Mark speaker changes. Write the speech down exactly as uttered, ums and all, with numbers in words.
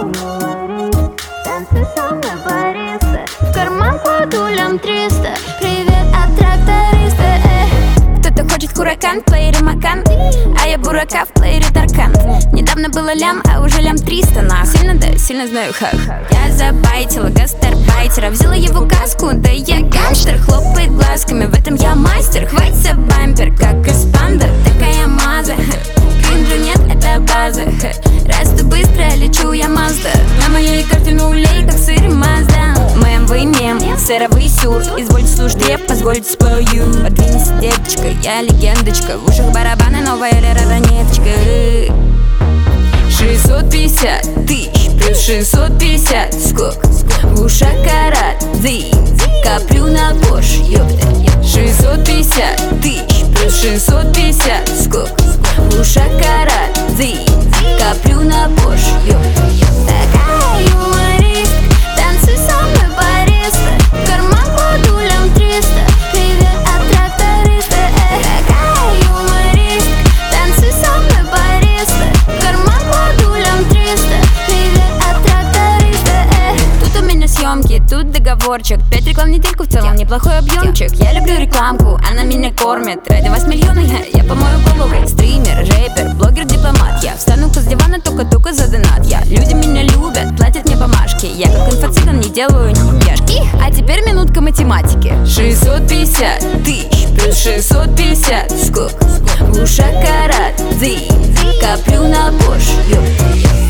Speaker 1: Танцы со мной, бариста. В карман кладу лям триста. Привет от тракториста, э. Кто-то хочет хуракан, в плеере Макан, а я бурака, в плеере Таркан. Недавно было лям, а уже лям триста, нах. Сильно, да, сильно знаю, хах. Я забайтила гастарбайтера, взяла его газку, да я гангстер. Хлопает глазками, в этом я мастер. Хватится бампер, как из панда, такая маза. Кринжа нет, это база. Расту быстро, лечу я Мазда. На моей карте нулей, как сыр Мазда. Мэм, вы мем, сыровый сюр. Извольте слушать, я позвольте спою. Подвинься, деточка, я легендочка. В ушах барабаны, новая Лера Ранеточка. Шестьсот пятьдесят тысяч плюс шестьсот пятьдесят скок. В ушах карат, дым, коплю на Bosch, ёпта. Шестьсот пятьдесят тысяч плюс шестьсот пятьдесят скок. В ушах карат, дым, коплю на Bosch, ёпта. Такая юморист, танцуй со мной, бариста. В карман кладу лям триста. Привет от тракториста, э. Такая юморист, танцуй со мной, бариста. В карман кладу лям триста. Привет от тракториста, э. Тут у меня съемки, тут договорчик. Пять реклам в недельку, в целом неплохой объемчик. Я люблю рекламку, она меня кормит. Ради вас миллионы, я помою голову. Стример, рэпер, блогер, дипломат. Я встану с дивана только-только за донат. Я, люди меня любят, платят мне бумажки. Я как инфо-цыган не делаю няшки. А теперь минутка математики. Шестьсот пятьдесят тысяч плюс шестьсот пятьдесят скок. В ушах карат, дым, коплю на Bosch, ёпта.